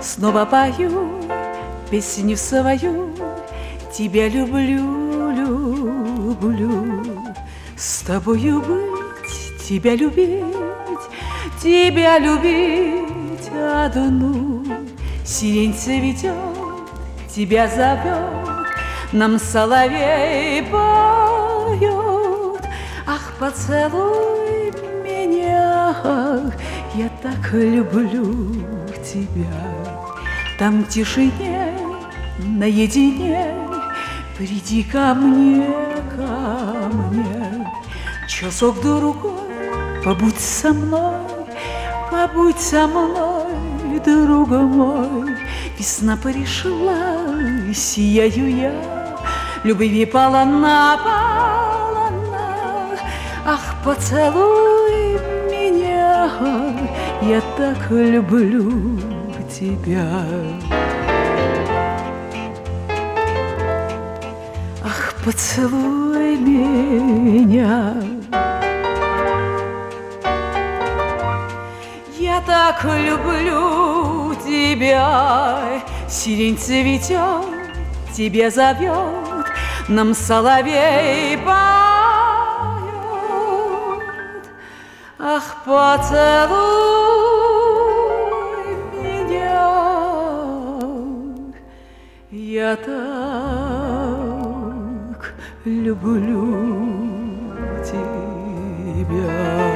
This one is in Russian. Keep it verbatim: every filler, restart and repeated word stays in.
снова пою песню свою. Тебя люблю, люблю, с тобою быть, тебя любить, тебя любить одну. Сирень цветет, тебя зовет, нам соловей поет. Ах, поцелуй меня, я так люблю тебя. Там в тишине, наедине, приди ко мне, ко мне. Часок другой, побудь со мной, побудь со мной, друг мой. Весна пришла, сияю я, любви полна, полна. Ах, поцелуй меня, я так люблю тебя. Ах, поцелуй меня, я так люблю тебя. Сирень цветет, тебя зовет, нам соловей поет. Ах, поцелуй меня, я так люблю тебя.